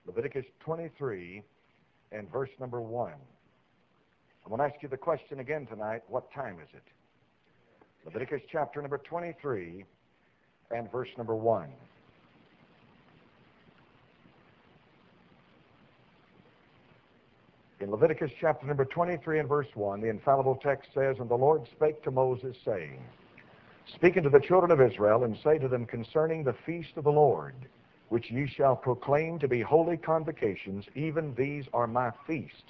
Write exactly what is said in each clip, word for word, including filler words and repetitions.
Leviticus twenty-three and verse number one. I'm going to ask you the question again tonight, what time is it? Leviticus chapter number twenty-three and verse number one. In Leviticus chapter number twenty-three and verse one, the infallible text says, "And the Lord spake to Moses, saying, Speak unto the children of Israel, and say to them concerning the feast of the Lord, which ye shall proclaim to be holy convocations, even these are my feast.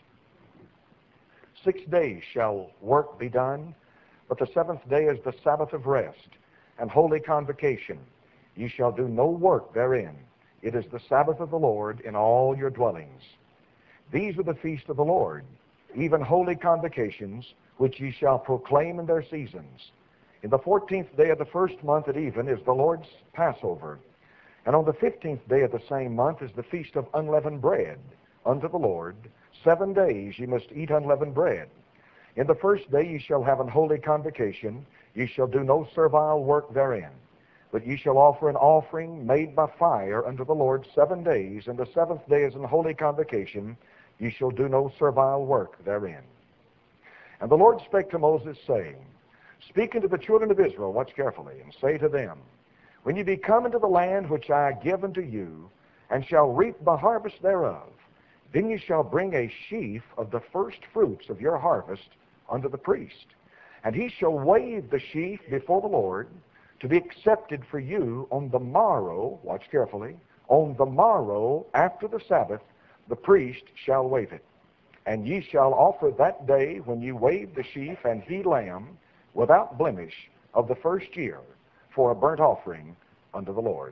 Six days shall work be done, but the seventh day is the Sabbath of rest, and holy convocation. Ye shall do no work therein. It is the Sabbath of the Lord in all your dwellings. These are the feast of the Lord, even holy convocations, which ye shall proclaim in their seasons. In the fourteenth day of the first month at even is the Lord's Passover. And on the fifteenth day of the same month is the feast of unleavened bread unto the Lord. Seven days ye must eat unleavened bread. In the first day ye shall have an holy convocation. Ye shall do no servile work therein. But ye shall offer an offering made by fire unto the Lord seven days. And the seventh day is an holy convocation. Ye shall do no servile work therein. And the Lord spake to Moses, saying, Speak unto the children of Israel," watch carefully, "and say to them, When ye be come into the land which I give unto you, and shall reap the harvest thereof, then ye shall bring a sheaf of the first fruits of your harvest unto the priest. And he shall wave the sheaf before the Lord, to be accepted for you on the morrow," watch carefully, "on the morrow after the Sabbath, the priest shall wave it. And ye shall offer that day when ye wave the sheaf and he lamb, without blemish, of the first year, for a burnt offering unto the Lord."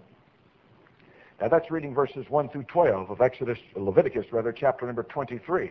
Now that's reading verses one through twelve of Exodus, Leviticus rather, chapter number twenty-three.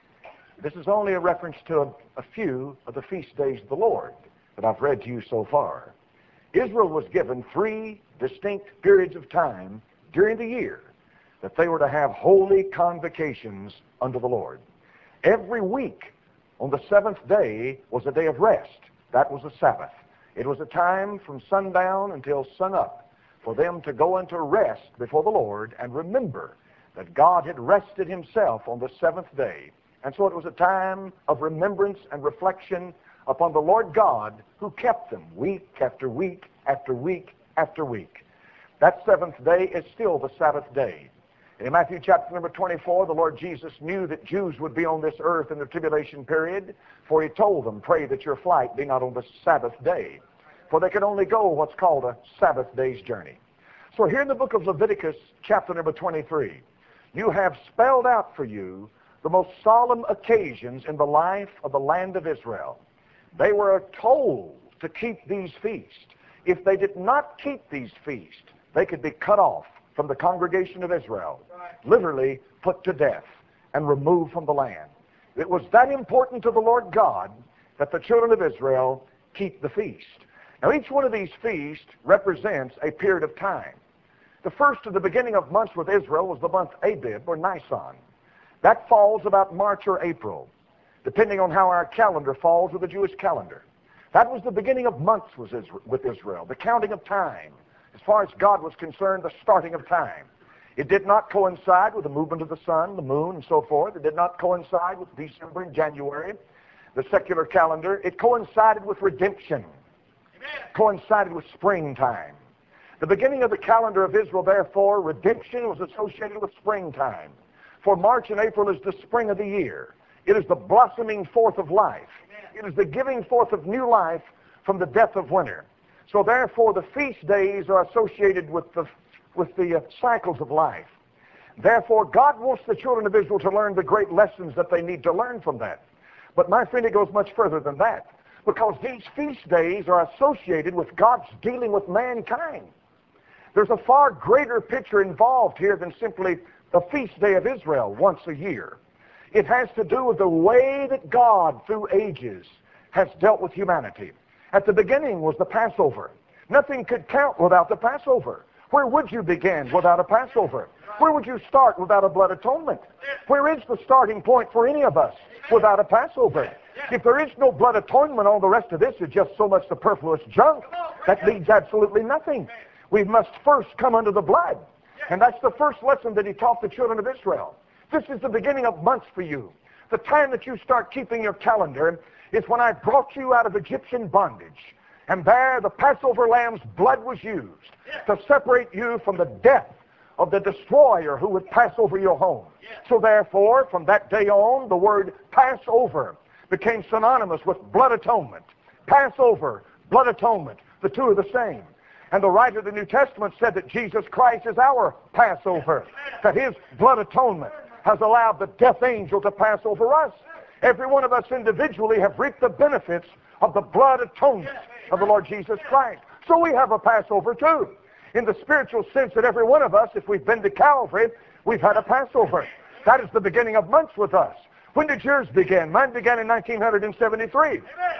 This is only a reference to a, a few of the feast days of the Lord that I've read to you so far. Israel was given three distinct periods of time during the year that they were to have holy convocations unto the Lord. Every week on the seventh day was a day of rest. That was a Sabbath. It was a time from sundown until sunup for them to go into rest before the Lord and remember that God had rested himself on the seventh day. And so it was a time of remembrance and reflection upon the Lord God who kept them week after week after week after week. That seventh day is still the Sabbath day. In Matthew chapter number twenty-four, the Lord Jesus knew that Jews would be on this earth in the tribulation period, for he told them, "Pray that your flight be not on the Sabbath day." For they could only go what's called a Sabbath day's journey. So here in the book of Leviticus, chapter number twenty-three, you have spelled out for you the most solemn occasions in the life of the land of Israel. They were told to keep these feasts. If they did not keep these feasts, they could be cut off from the congregation of Israel, literally put to death and removed from the land. It was that important to the Lord God that the children of Israel keep the feast. Now each one of these feasts represents a period of time. The first of the beginning of months with Israel was the month Abib or Nisan. That falls about March or April, depending on how our calendar falls with the Jewish calendar. That was the beginning of months with Israel, the counting of time. As far as God was concerned, the starting of time. It did not coincide with the movement of the sun, the moon, and so forth. It did not coincide with December and January, the secular calendar. It coincided with redemption. Amen. Coincided with springtime. The beginning of the calendar of Israel, therefore, redemption was associated with springtime. For March and April is the spring of the year. It is the blossoming forth of life. Amen. It is the giving forth of new life from the death of winter. So therefore, the feast days are associated with the, with the uh, cycles of life. Therefore, God wants the children of Israel to learn the great lessons that they need to learn from that. But my friend, it goes much further than that. Because these feast days are associated with God's dealing with mankind. There's a far greater picture involved here than simply the feast day of Israel once a year. It has to do with the way that God, through ages, has dealt with humanity. At the beginning was the Passover. Nothing could count without the Passover. Where would you begin without a Passover? Where would you start without a blood atonement? Where is the starting point for any of us without a Passover? If there is no blood atonement, all the rest of this is just so much superfluous junk that means absolutely nothing. We must first come under the blood. And that's the first lesson that he taught the children of Israel. This is the beginning of months for you. The time that you start keeping your calendar is when I brought you out of Egyptian bondage. And there the Passover lamb's blood was used to separate you from the death of the destroyer who would pass over your home. So therefore, from that day on, the word Passover became synonymous with blood atonement. Passover, blood atonement, the two are the same. And the writer of the New Testament said that Jesus Christ is our Passover, that his blood atonement has allowed the death angel to pass over us. Every one of us individually have reaped the benefits of the blood atonement of the Lord Jesus Christ. So we have a Passover too, in the spiritual sense that every one of us, if we've been to Calvary, we've had a Passover. That is the beginning of months with us. When did yours begin? Mine began in nineteen seventy-three.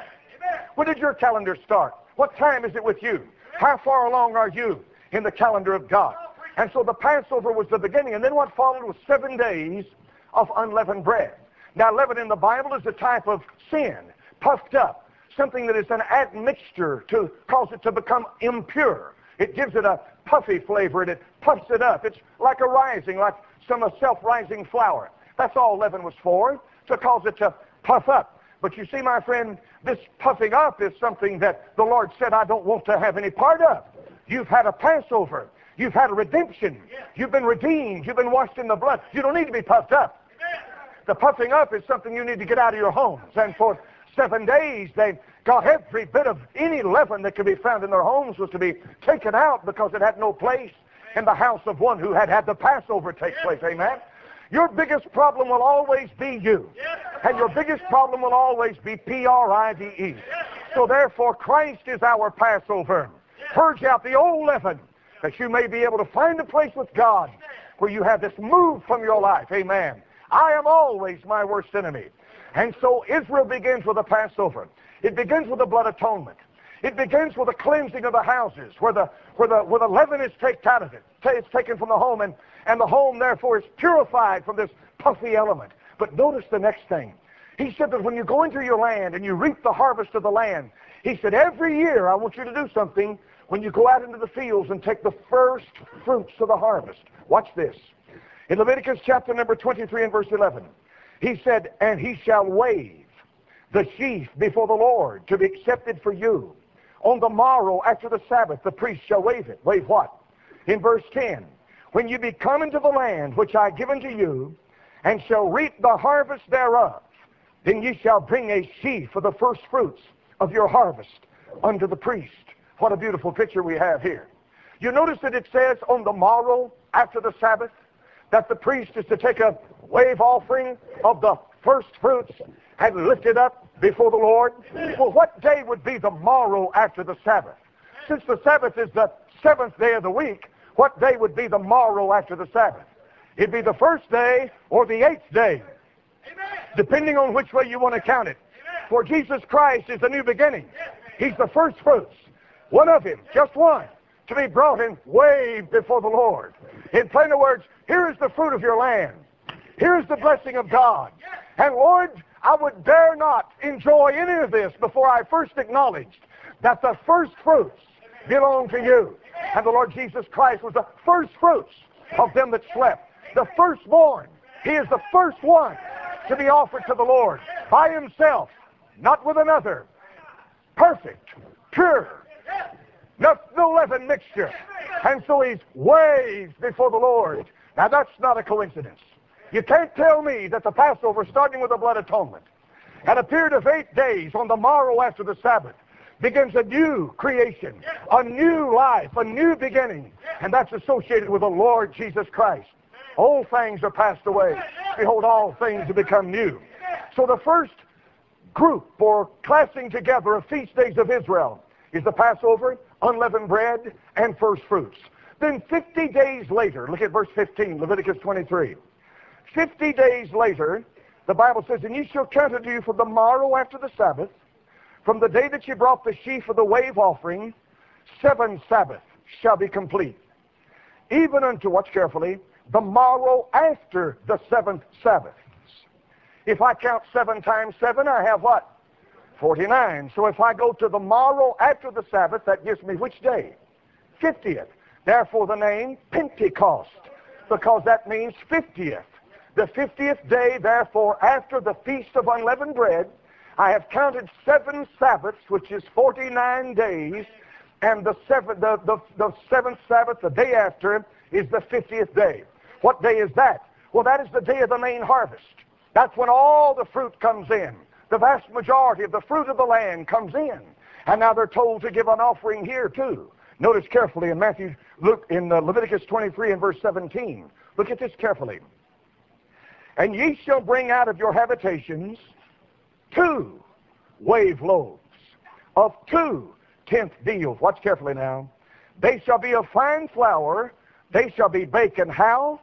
When did your calendar start? What time is it with you? How far along are you in the calendar of God? And so the Passover was the beginning, and then what followed was seven days of unleavened bread. Now, leaven in the Bible is a type of sin, puffed up, something that is an admixture to cause it to become impure. It gives it a puffy flavor, and it puffs it up. It's like a rising, like some self-rising flour. That's all leaven was for, to cause it to puff up. But you see, my friend, this puffing up is something that the Lord said, I don't want to have any part of. You've had a Passover. You've had a redemption. You've been redeemed. You've been washed in the blood. You don't need to be puffed up. The puffing up is something you need to get out of your homes. And for seven days, they got every bit of any leaven that could be found in their homes was to be taken out because it had no place in the house of one who had had the Passover take place. Amen? Your biggest problem will always be you. And your biggest problem will always be P R I V E. So therefore, Christ is our Passover. Purge out the old leaven, that you may be able to find a place with God where you have this move from your life. Amen. I am always my worst enemy. And so Israel begins with a Passover. It begins with the blood atonement. It begins with the cleansing of the houses, where the where the where the leaven is taken out of it. It's taken from the home, and, and the home therefore is purified from this puffy element. But notice the next thing. He said that when you go into your land and you reap the harvest of the land, he said, every year I want you to do something when you go out into the fields and take the first fruits of the harvest. Watch this. In Leviticus chapter number twenty-three and verse eleven, he said, and he shall wave the sheaf before the Lord to be accepted for you. On the morrow after the Sabbath, the priest shall wave it. Wave what? In verse ten, when you be come into the land which I give unto you, and shall reap the harvest thereof, then ye shall bring a sheaf of the first fruits of your harvest unto the priest. What a beautiful picture we have here. You notice that it says on the morrow after the Sabbath that the priest is to take a wave offering of the first fruits and lift it up before the Lord. Well, what day would be the morrow after the Sabbath? Since the Sabbath is the seventh day of the week, what day would be the morrow after the Sabbath? It'd be the first day or the eighth day, depending on which way you want to count it. For Jesus Christ is the new beginning. He's the first fruits. One of him, just one, to be brought and waved before the Lord. In plain words, here is the fruit of your land. Here is the blessing of God. And Lord, I would dare not enjoy any of this before I first acknowledged that the first fruits belong to you. And the Lord Jesus Christ was the first fruits of them that slept. The firstborn. He is the first one to be offered to the Lord by himself, not with another. Perfect, pure, no, no leaven mixture. And so he's waved before the Lord. Now that's not a coincidence. You can't tell me that the Passover, starting with the blood atonement, at a period of eight days on the morrow after the Sabbath, begins a new creation, a new life, a new beginning. And that's associated with the Lord Jesus Christ. Old things are passed away. Behold, all things have become new. So the first group or classing together of feast days of Israel is the Passover, unleavened bread, and first fruits. Then fifty days later, look at verse fifteen, Leviticus twenty-three. Fifty days later, the Bible says, and ye shall count unto you from the morrow after the Sabbath, from the day that ye brought the sheaf of the wave offering, seven Sabbaths shall be complete. Even unto, watch carefully, the morrow after the seventh Sabbath. If I count seven times seven, I have what? forty-nine. So if I go to the morrow after the Sabbath, that gives me which day? fiftieth. Therefore the name Pentecost, because that means fiftieth. The fiftieth day, therefore, after the Feast of Unleavened Bread, I have counted seven Sabbaths, which is forty-nine days, and the, seven, the, the, the seventh Sabbath, the day after, is the fiftieth day. What day is that? Well, that is the day of the main harvest. That's when all the fruit comes in. The vast majority of the fruit of the land comes in. And now they're told to give an offering here too. Notice carefully in Matthew, Luke, in uh, Leviticus twenty-three and verse seventeen. Look at this carefully. And ye shall bring out of your habitations two wave loaves of two tenth deals. Watch carefully now. They shall be of fine flour. They shall be baken how?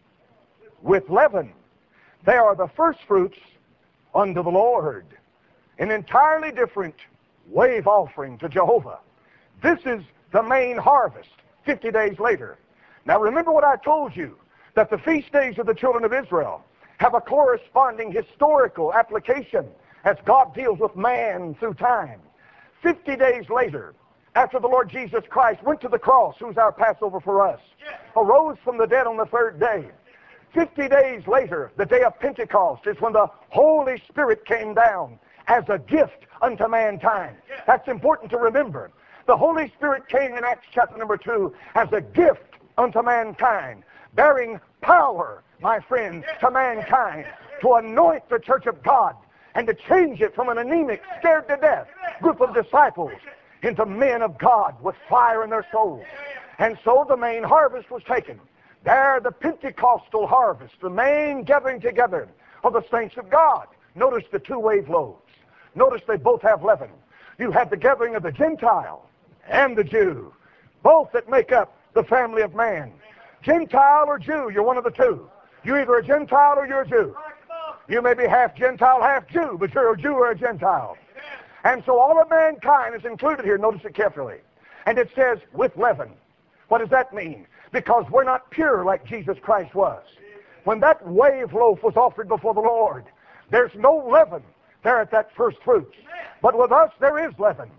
With leaven. They are the first fruits unto the Lord. An entirely different wave offering to Jehovah. This is the main harvest, fifty days later. Now remember what I told you, that the feast days of the children of Israel have a corresponding historical application as God deals with man through time. Fifty days later, after the Lord Jesus Christ went to the cross, who's our Passover for us, arose from the dead on the third day. Fifty days later, the day of Pentecost, is when the Holy Spirit came down as a gift unto mankind. That's important to remember. The Holy Spirit came in Acts chapter number two as a gift unto mankind, bearing power, my friends, to mankind, to anoint the church of God and to change it from an anemic, scared to death group of disciples into men of God with fire in their souls. And so the main harvest was taken. There, the Pentecostal harvest, the main gathering together of the saints of God. Notice the two wave loaves. Notice they both have leaven. You have the gathering of the Gentile and the Jew, both that make up the family of man. Gentile or Jew, you're one of the two. You're either a Gentile or you're a Jew. You may be half Gentile, half Jew, but you're a Jew or a Gentile. And so all of mankind is included here. Notice it carefully. And it says, with leaven. What does that mean? Because we're not pure like Jesus Christ was. When that wave loaf was offered before the Lord, there's no leaven there at that first fruit. But with us, there is leaven.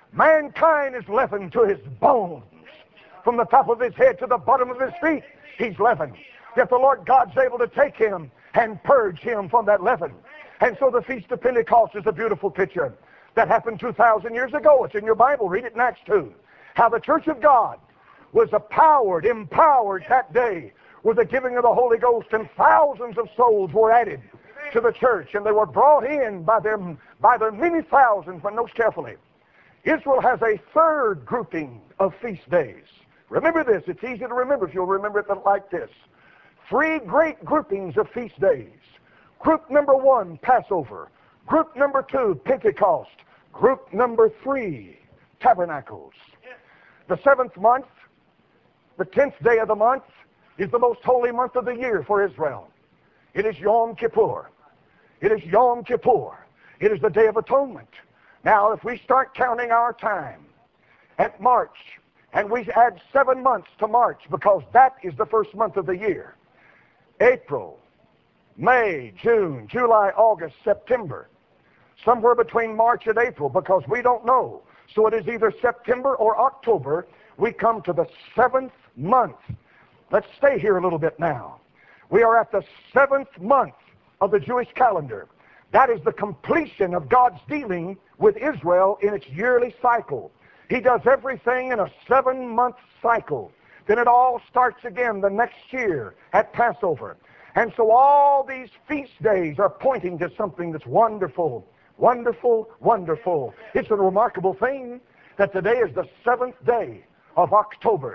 Mankind is leavened to his bones. From the top of his head to the bottom of his feet, he's leavened. Yet the Lord God's able to take him and purge him from that leaven. And so the Feast of Pentecost is a beautiful picture that happened two thousand years ago. It's in your Bible. Read it in Acts two. How the church of God was empowered, empowered that day with the giving of the Holy Ghost, and thousands of souls were added to the church, and they were brought in by their, by their many thousands. But notice carefully, Israel has a third grouping of feast days. Remember this. It's easy to remember if you'll remember it like this. Three great groupings of feast days. Group number one, Passover. Group number two, Pentecost. Group number three, Tabernacles. The seventh month, the tenth day of the month, is the most holy month of the year for Israel. It is Yom Kippur. It is Yom Kippur. It is the Day of Atonement. Now, if we start counting our time at March, and we add seven months to March, because that is the first month of the year, April, May, June, July, August, September, somewhere between March and April, because we don't know. So it is either September or October. We come to the seventh month. Let's stay here a little bit now. We are at the seventh month of the Jewish calendar. That is the completion of God's dealing with Israel in its yearly cycle. He does everything in a seven-month cycle. Then it all starts again the next year at Passover. And so all these feast days are pointing to something that's wonderful, wonderful, wonderful. It's a remarkable thing that today is the seventh day of October.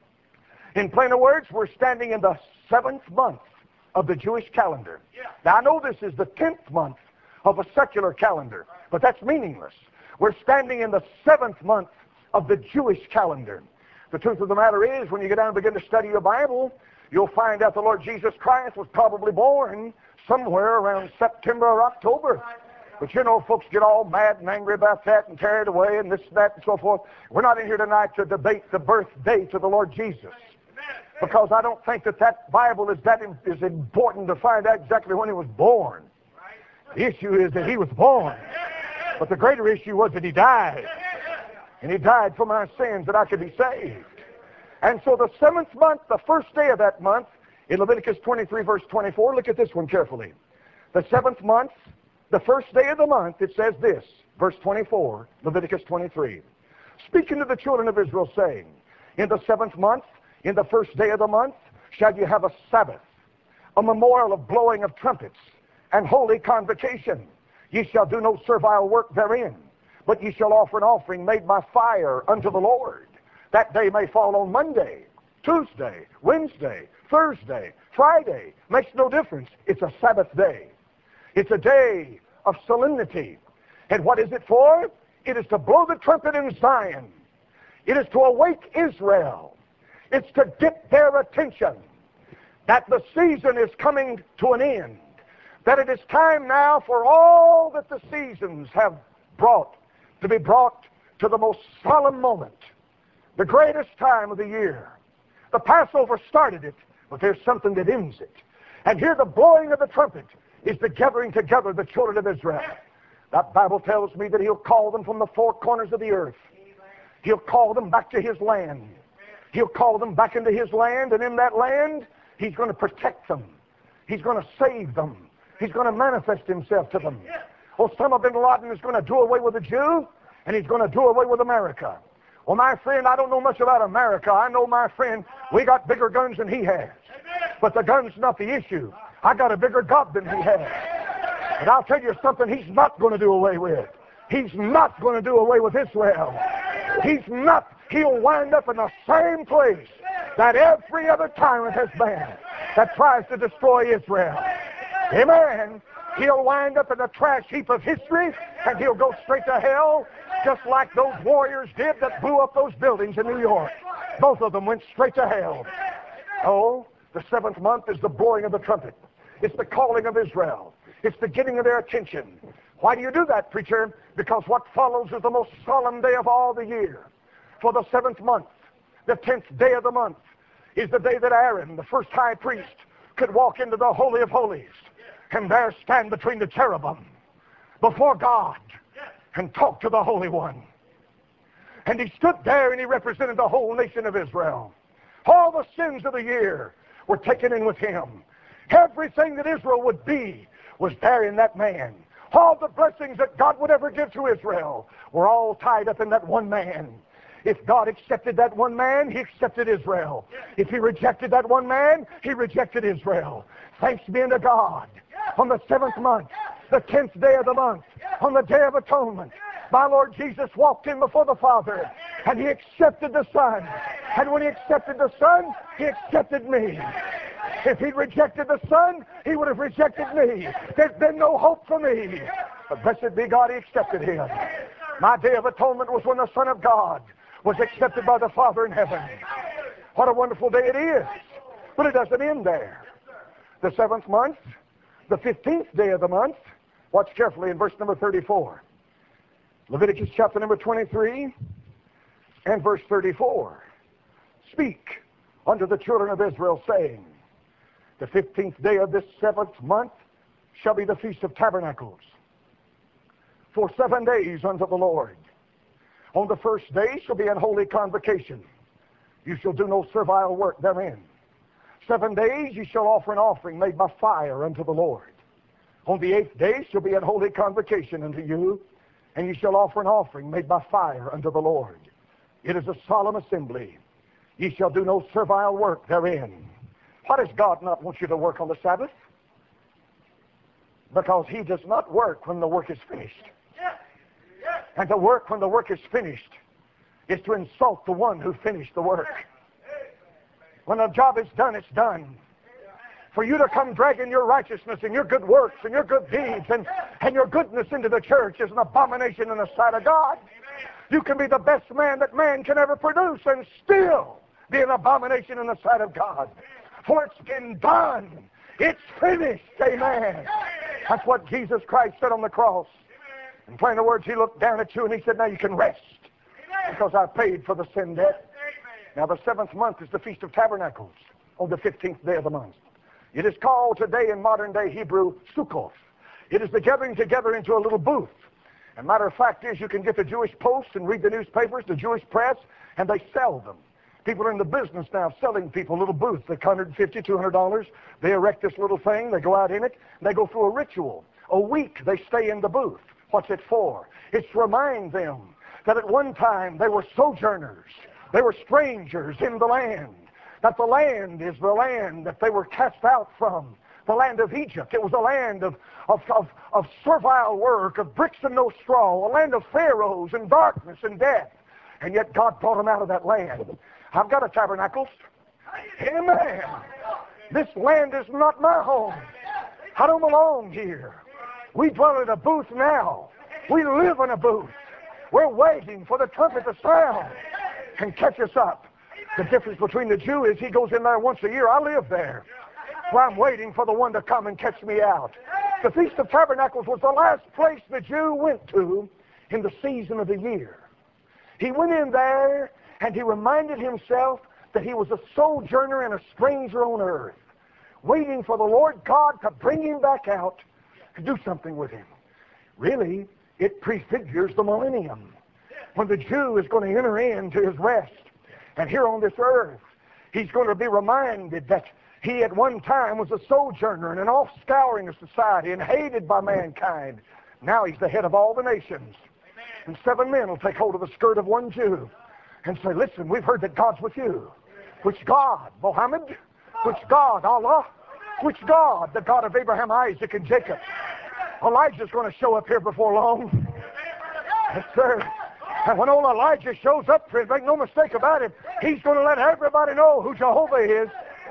In plainer words, we're standing in the seventh month of the Jewish calendar. Now, I know this is the tenth month of a secular calendar, but that's meaningless. We're standing in the seventh month of the Jewish calendar. The truth of the matter is, when you get down and begin to study your Bible, you'll find out the Lord Jesus Christ was probably born somewhere around September or October. But you know, folks get all mad and angry about that and carried away and this, that, and so forth. We're not in here tonight to debate the birth date of the Lord Jesus, because I don't think that that Bible is that is important to find out exactly when he was born. The issue is that he was born. But the greater issue was that he died. And he died for my sins that I could be saved. And so the seventh month, the first day of that month, in Leviticus twenty-three, verse twenty-four, look at this one carefully. The seventh month, the first day of the month, it says this, verse twenty-four, Leviticus twenty-three. Speaking to the children of Israel, saying, in the seventh month, in the first day of the month, shall you have a Sabbath, a memorial of blowing of trumpets, and holy convocation. Ye shall do no servile work therein, but ye shall offer an offering made by fire unto the Lord. That day may fall on Monday, Tuesday, Wednesday, Thursday, Friday. Makes no difference. It's a Sabbath day. It's a day of solemnity. And what is it for? It is to blow the trumpet in Zion. It is to awake Israel. It's to get their attention that the season is coming to an end. That it is time now for all that the seasons have brought to be brought to the most solemn moment, the greatest time of the year. The Passover started it, but there's something that ends it. And here the blowing of the trumpet is the gathering together of the children of Israel. That Bible tells me that He'll call them from the four corners of the earth. He'll call them back to His land. He'll call them back into His land, and in that land, He's going to protect them. He's going to save them. He's going to manifest Himself to them. Osama bin Laden is going to do away with the Jew, and he's going to do away with America. Well, my friend, I don't know much about America. I know, my friend, we got bigger guns than he has. But the gun's not the issue. I got a bigger God than he has. And I'll tell you something He's not going to do away with. He's not going to do away with Israel. He's not. He'll wind up in the same place that every other tyrant has been that tries to destroy Israel. Amen. He'll wind up in the trash heap of history, and he'll go straight to hell, just like those warriors did that blew up those buildings in New York. Both of them went straight to hell. Oh, the seventh month is the blowing of the trumpet. It's the calling of Israel. It's the getting of their attention. Why do you do that, preacher? Because what follows is the most solemn day of all the year. For the seventh month, the tenth day of the month, is the day that Aaron, the first high priest, could walk into the Holy of Holies and there stand between the cherubim before God and talk to the Holy One. And he stood there and he represented the whole nation of Israel. All the sins of the year were taken in with him. Everything that Israel would be was there in that man. All the blessings that God would ever give to Israel were all tied up in that one man. If God accepted that one man, He accepted Israel. If He rejected that one man, He rejected Israel. Thanks be unto God. On the seventh month, the tenth day of the month, on the Day of Atonement, my Lord Jesus walked in before the Father, and He accepted the Son. And when He accepted the Son, He accepted me. If He'd rejected the Son, He would have rejected me. There's been no hope for me. But blessed be God, He accepted Him. My Day of Atonement was when the Son of God was accepted by the Father in heaven. What a wonderful day it is. But it doesn't end there. The seventh month, the fifteenth day of the month, watch carefully in verse number thirty-four. Leviticus chapter number twenty-three and verse thirty-four. Speak unto the children of Israel, saying, the fifteenth day of this seventh month shall be the Feast of Tabernacles. For seven days unto the Lord. On the first day shall be an holy convocation. You shall do no servile work therein. Seven days ye shall offer an offering made by fire unto the Lord. On the eighth day shall be an holy convocation unto you, and ye shall offer an offering made by fire unto the Lord. It is a solemn assembly. Ye shall do no servile work therein. Why does God not want you to work on the Sabbath? Because He does not work when the work is finished. And to work when the work is finished is to insult the one who finished the work. When the job is done, it's done. For you to come dragging your righteousness and your good works and your good deeds and, and your goodness into the church is an abomination in the sight of God. You can be the best man that man can ever produce and still be an abomination in the sight of God. For it's been done. It's finished. Amen. That's what Jesus Christ said on the cross. In plain words, He looked down at you and He said, now you can rest because I paid for the sin debt. Now the seventh month is the Feast of Tabernacles on the fifteenth day of the month. It is called today in modern day Hebrew Sukkot. It is the gathering together into a little booth. And matter of fact is you can get the Jewish Post and read the newspapers, the Jewish press, and they sell them. People are in the business now of selling people little booths. They're one hundred fifty dollars, two hundred dollars. They erect this little thing. They go out in it. And they go through a ritual. A week they stay in the booth. What's it for? It's to remind them that at one time they were sojourners. They were strangers in the land. That the land is the land that they were cast out from. The land of Egypt. It was a land of, of, of, of servile work, of bricks and no straw. A land of pharaohs and darkness and death. And yet God brought them out of that land. I've got a tabernacle. Amen. This land is not my home. I don't belong here. We dwell in a booth now. We live in a booth. We're waiting for the trumpet to sound and catch us up. The difference between the Jew is he goes in there once a year. I live there. Well, I'm waiting for the one to come and catch me out. The Feast of Tabernacles was the last place the Jew went to in the season of the year. He went in there and he reminded himself that he was a sojourner and a stranger on earth, waiting for the Lord God to bring him back out to do something with him. Really, it prefigures the millennium, when the Jew is going to enter into his rest. And here on this earth, he's going to be reminded that he at one time was a sojourner and an offscouring of society and hated by mankind. Now he's the head of all the nations. And seven men will take hold of the skirt of one Jew and say, listen, we've heard that God's with you. Which God? Mohammed? Which God? Allah? Which God? The God of Abraham, Isaac, and Jacob. Elijah's going to show up here before long. Yes, sir. And when old Elijah shows up, friend, make no mistake about it, he's going to let everybody know who Jehovah is.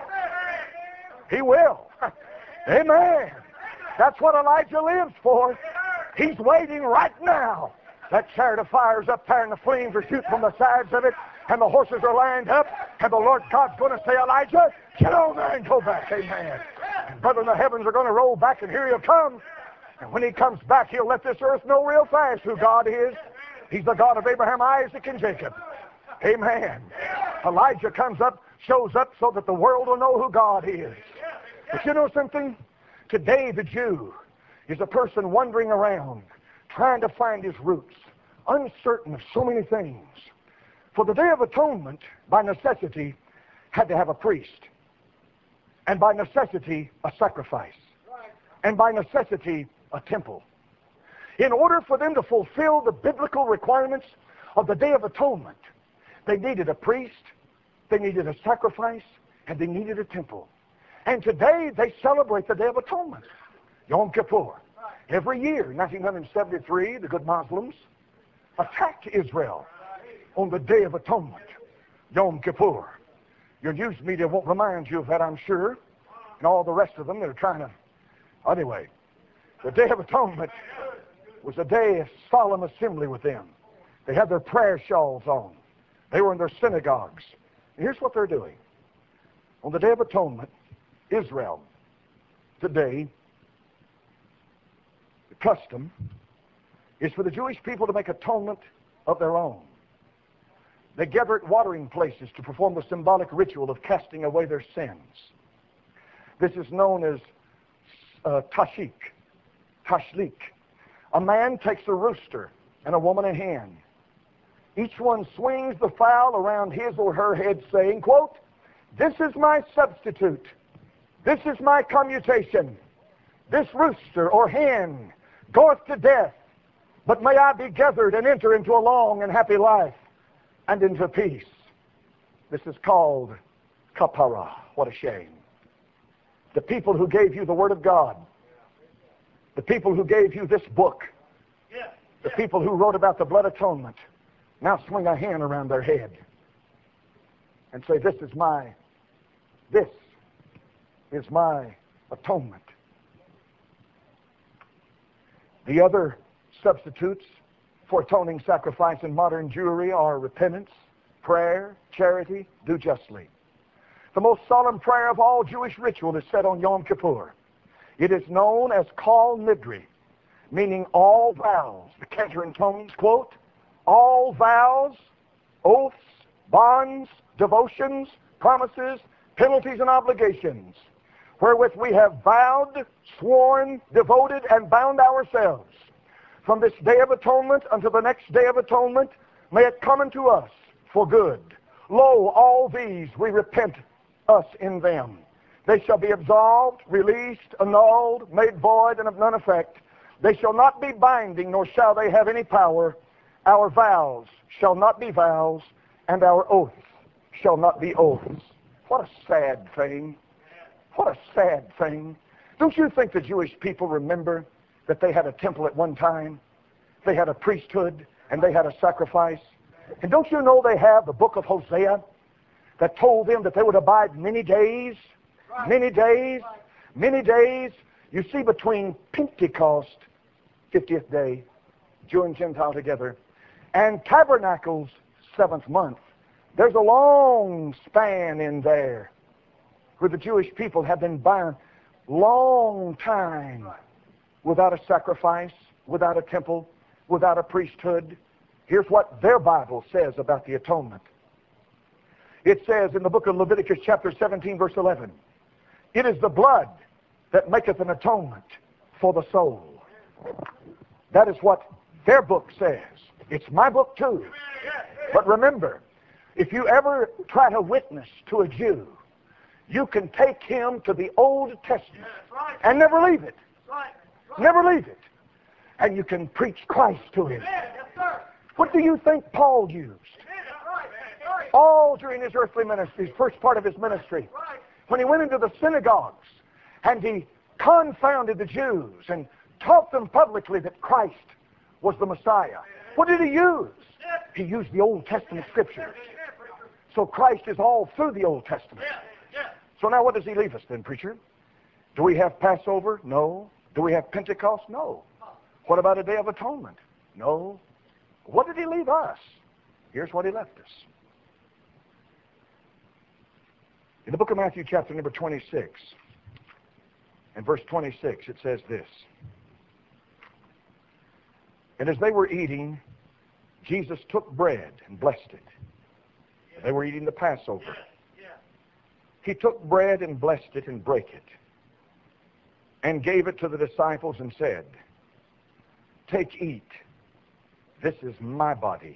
He will. Amen. That's what Elijah lives for. He's waiting right now. That chariot of fire's up there and the flames are shooting from the sides of it and the horses are lined up and the Lord God's going to say, Elijah, get on there and go back. Amen. And brother, the heavens are going to roll back and here he'll come. And when he comes back, he'll let this earth know real fast who God is. He's the God of Abraham, Isaac, and Jacob. Amen. Elijah comes up, shows up so that the world will know who God is. But you know something? Today the Jew is a person wandering around trying to find his roots, uncertain of so many things. For the Day of Atonement, by necessity, had to have a priest. And by necessity, a sacrifice. And by necessity, a temple. In order for them to fulfill the biblical requirements of the Day of Atonement, they needed a priest, they needed a sacrifice, and they needed a temple. And today they celebrate the Day of Atonement, Yom Kippur. Every year, nineteen seventy-three, the good Muslims attacked Israel on the Day of Atonement, Yom Kippur. Your news media won't remind you of that, I'm sure, and all the rest of them that are trying to... Anyway, the Day of Atonement was a day of solemn assembly with them. They had their prayer shawls on. They were in their synagogues. And here's what they're doing. On the Day of Atonement, Israel, today, the custom is for the Jewish people to make atonement of their own. They gather at watering places to perform the symbolic ritual of casting away their sins. This is known as uh, tashik, tashlik. A man takes a rooster and a woman a hen. Each one swings the fowl around his or her head, saying, quote, "This is my substitute. This is my commutation. This rooster or hen goeth to death, but may I be gathered and enter into a long and happy life and into peace." This is called kapara. What a shame. The people who gave you the Word of God, the people who gave you this book, the people who wrote about the blood atonement, now swing a hen around their head and say, this is my, this is my atonement. The other substitutes for atoning sacrifice in modern Jewry are repentance, prayer, charity, do justly. The most solemn prayer of all Jewish ritual is said on Yom Kippur. It is known as Kol Nidri, meaning all vows. The Cantor intones, quote, all vows, oaths, bonds, devotions, promises, penalties, and obligations, wherewith we have vowed, sworn, devoted, and bound ourselves. From this Day of Atonement until the next Day of Atonement, may it come unto us for good. Lo, all these we repent us in them. They shall be absolved, released, annulled, made void, and of none effect. They shall not be binding, nor shall they have any power. Our vows shall not be vows, and our oaths shall not be oaths. What a sad thing. What a sad thing. Don't you think the Jewish people remember that they had a temple at one time? They had a priesthood, and they had a sacrifice. And don't you know they have the book of Hosea that told them that they would abide many days, many days, many days. You see, between Pentecost, fiftieth day, Jew and Gentile together, and Tabernacles, seventh month, there's a long span in there where the Jewish people have been bound long time without a sacrifice, without a temple, without a priesthood. Here's what their Bible says about the atonement. It says in the book of Leviticus chapter seventeen verse eleven, it is the blood that maketh an atonement for the soul. That is what their book says. It's my book too. But remember, if you ever try to witness to a Jew, you can take him to the Old Testament and never leave it. Never leave it. And you can preach Christ to him. What do you think Paul used? All during his earthly ministry, his first part of his ministry, when he went into the synagogues and he confounded the Jews and taught them publicly that Christ was the Messiah. What did he use? He used the Old Testament scriptures. So Christ is all through the Old Testament. So now what does he leave us then, preacher? Do we have Passover? No. Do we have Pentecost? No. What about a Day of Atonement? No. What did he leave us? Here's what he left us. In the book of Matthew chapter number twenty-six, and verse twenty-six, it says this. And as they were eating, Jesus took bread and blessed it. And they were eating the Passover. He took bread and blessed it and brake it, and gave it to the disciples and said, take, eat. This is my body.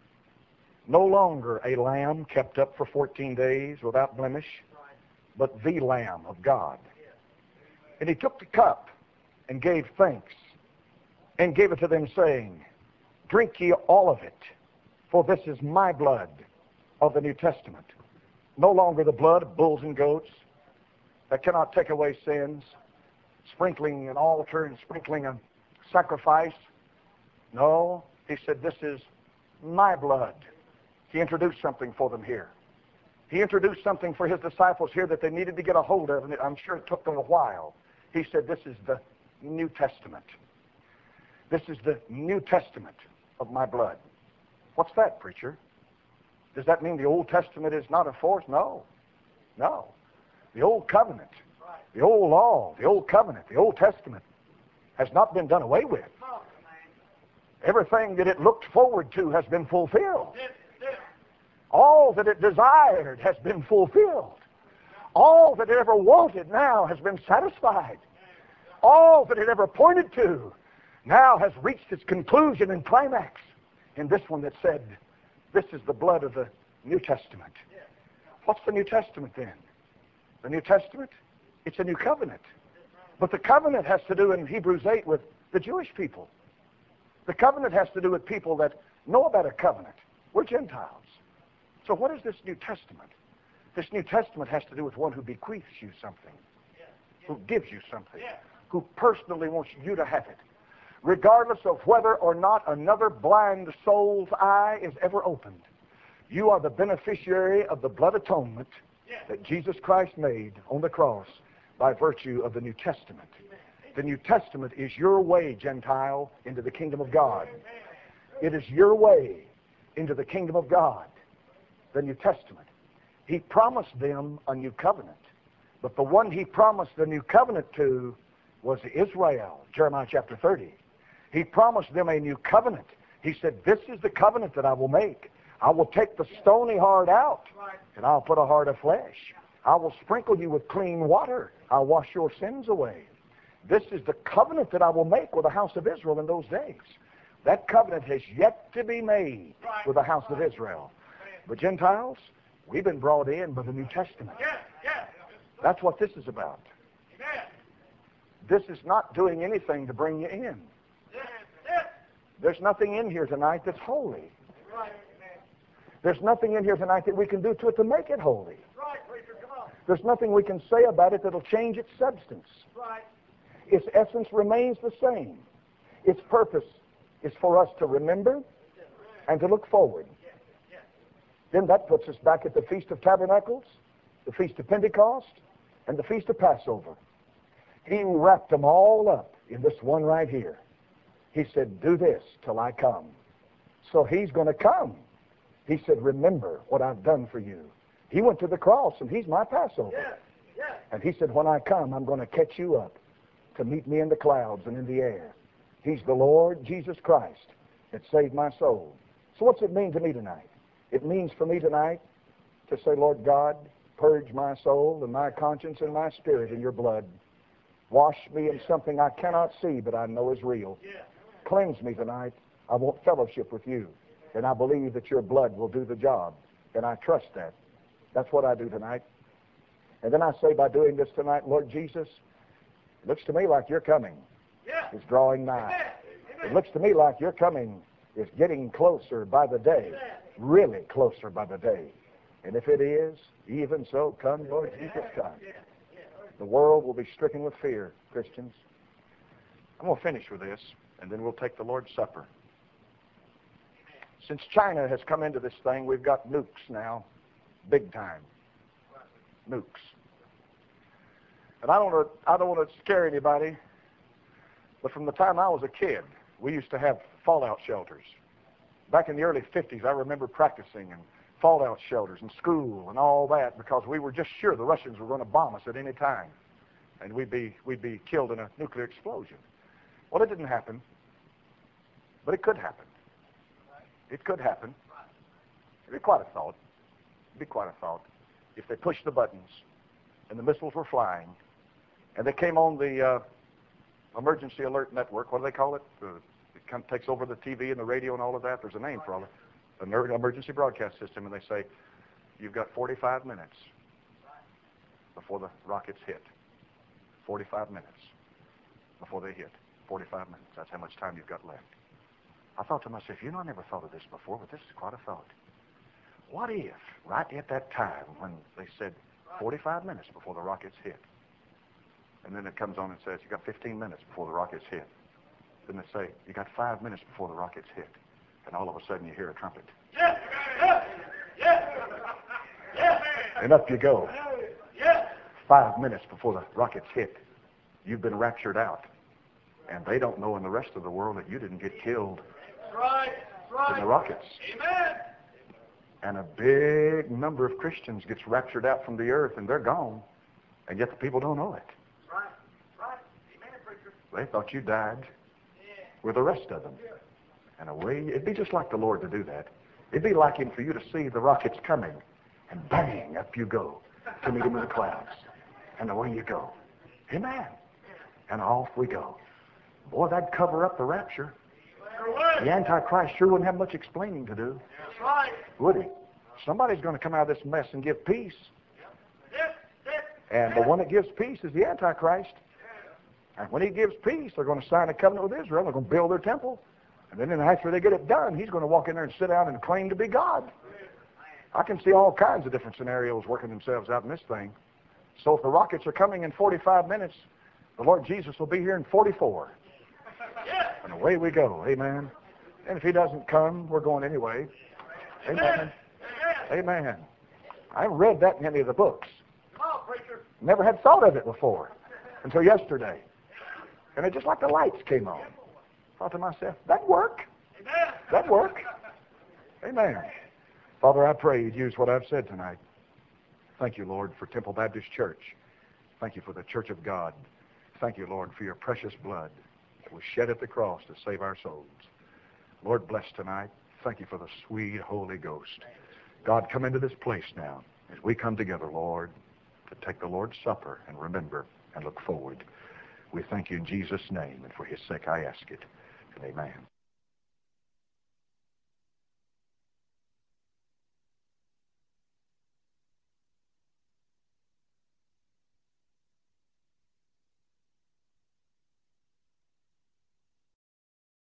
No longer a lamb kept up for fourteen days without blemish, but the Lamb of God. And he took the cup and gave thanks and gave it to them, saying, drink ye all of it, for this is my blood of the New Testament. No longer the blood of bulls and goats that cannot take away sins, sprinkling an altar and sprinkling a sacrifice. No, he said, this is my blood. He introduced something for them here. He introduced something for his disciples here that they needed to get a hold of, and I'm sure it took them a while. He said, this is the New Testament. This is the New Testament of my blood. What's that, preacher? Does that mean the Old Testament is not in force? No. No. The Old Covenant, the Old Law, the Old Covenant, the Old Testament has not been done away with. Everything that it looked forward to has been fulfilled. All that it desired has been fulfilled. All that it ever wanted now has been satisfied. All that it ever pointed to now has reached its conclusion and climax in this one that said, this is the blood of the New Testament. What's the New Testament then? The New Testament? It's a new covenant. But the covenant has to do in Hebrews eight with the Jewish people. The covenant has to do with people that know about a covenant. We're Gentiles. So what is this New Testament? This New Testament has to do with one who bequeaths you something, who gives you something, who personally wants you to have it, regardless of whether or not another blind soul's eye is ever opened. You are the beneficiary of the blood atonement that Jesus Christ made on the cross by virtue of the New Testament. The New Testament is your way, Gentile, into the kingdom of God. It is your way into the kingdom of God, the New Testament. He promised them a new covenant, but the one he promised the new covenant to was Israel, Jeremiah chapter thirty. He promised them a new covenant. He said, this is the covenant that I will make. I will take the stony heart out, and I'll put a heart of flesh. I will sprinkle you with clean water. I'll wash your sins away. This is the covenant that I will make with the house of Israel in those days. That covenant has yet to be made with the house of Israel. But Gentiles, we've been brought in by the New Testament. That's what this is about. This is not doing anything to bring you in. There's nothing in here tonight that's holy. There's nothing in here tonight that we can do to it to make it holy. There's nothing we can say about it that'll change its substance. Its essence remains the same. Its purpose is for us to remember and to look forward. Then that puts us back at the Feast of Tabernacles, the Feast of Pentecost, and the Feast of Passover. He wrapped them all up in this one right here. He said, do this till I come. So he's going to come. He said, remember what I've done for you. He went to the cross, and he's my Passover. Yeah, yeah. And he said, when I come, I'm going to catch you up to meet me in the clouds and in the air. He's the Lord Jesus Christ that saved my soul. So what's it mean to me tonight? It means for me tonight to say, Lord God, purge my soul and my conscience and my spirit in your blood. Wash me in something I cannot see, but I know is real. Yeah. Cleanse me tonight. I want fellowship with you. And I believe that your blood will do the job. And I trust that. That's what I do tonight. And then I say by doing this tonight, Lord Jesus, it looks to me like you're coming. Yeah. It's drawing nigh. Amen. Amen. It looks to me like you're coming is getting closer by the day. Amen. Really closer by the day. And if it is, even so, come, Lord Jesus, come. The world will be stricken with fear, Christians. I'm going to finish with this, and then we'll take the Lord's Supper. Since China has come into this thing, we've got nukes now, big time. Nukes. And I don't want to, I don't want to scare anybody, but from the time I was a kid, we used to have fallout shelters. Back in the early fifties, I remember practicing in fallout shelters in school and all that because we were just sure the Russians were going to bomb us at any time, and we'd be we'd be killed in a nuclear explosion. Well, it didn't happen, but it could happen. It could happen. It'd be quite a thought. It'd be quite a thought if they pushed the buttons and the missiles were flying and they came on the uh, emergency alert network. What do they call it? Uh, it kind of takes over the T V and the radio and all of that. There's a name for all of it. An emergency broadcast system, and they say, you've got forty-five minutes before the rockets hit. forty-five minutes before they hit. forty-five minutes. That's how much time you've got left. I thought to myself, you know, I never thought of this before, but this is quite a thought. What if, right at that time, when they said forty-five minutes before the rockets hit, and then it comes on and says, you got fifteen minutes before the rockets hit. Then they say, you got five minutes before the rockets hit. And all of a sudden you hear a trumpet. Yeah, yeah, yeah, yeah. And up you go. Yeah. Five minutes before the rockets hit, you've been raptured out. And they don't know in the rest of the world that you didn't get killed right, right. in the rockets. Amen. And a big number of Christians gets raptured out from the earth, and they're gone. And yet the people don't know it. Right, right. Amen, preacher. They thought you died yeah. with the rest of them. Yeah. And away, it'd be just like the Lord to do that. It'd be like him for you to see the rockets coming, and bang, up you go to meet him in the clouds. And away you go. Amen. And off we go. Boy, that'd cover up the rapture. The Antichrist sure wouldn't have much explaining to do. Would he? Somebody's going to come out of this mess and give peace. And the one that gives peace is the Antichrist. And when he gives peace, they're going to sign a covenant with Israel. They're going to build their temple. And then after they get it done, he's going to walk in there and sit down and claim to be God. I can see all kinds of different scenarios working themselves out in this thing. So if the rockets are coming in forty-five minutes, the Lord Jesus will be here in forty-four. And away we go. Amen. And if he doesn't come, we're going anyway. Amen. Amen. I haven't read that in any of the books. Never had thought of it before until yesterday. And it just like the lights came on. Thought to myself, that'd work. That'd work. Amen. Father, I pray you'd use what I've said tonight. Thank you, Lord, for Temple Baptist Church. Thank you for the Church of God. Thank you, Lord, for your precious blood that was shed at the cross to save our souls. Lord, bless tonight. Thank you for the sweet Holy Ghost. God, come into this place now as we come together, Lord, to take the Lord's Supper and remember and look forward. We thank you in Jesus' name, and for his sake I ask it. Amen.